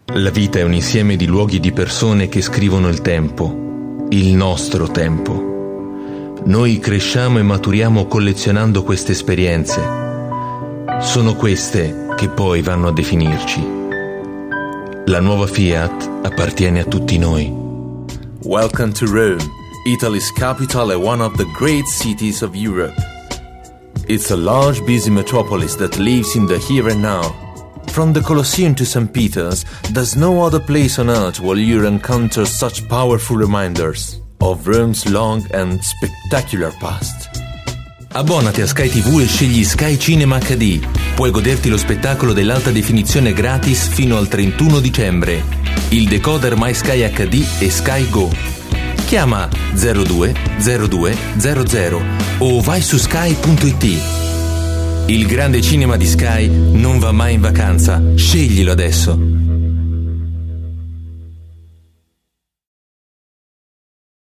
La vita è un insieme di luoghi e di persone che scrivono il tempo, il nostro tempo. Noi cresciamo e maturiamo collezionando queste esperienze. Sono queste che poi vanno a definirci. La nuova Fiat appartiene a tutti noi. Welcome to Rome, Italy's capital and one of the great cities of Europe. It's a large, busy metropolis that lives in the here and now. From the Colosseum to St. Peter's, there's no other place on earth where you encounter such powerful reminders of Rome's long and spectacular past. Abbonati a Sky TV e scegli Sky Cinema HD. Puoi goderti lo spettacolo dell'alta definizione gratis fino al 31 dicembre. Il decoder My Sky HD e Sky Go. Chiama 02 02 00 o vai su sky.it. Il grande cinema di Sky non va mai in vacanza. Sceglilo adesso.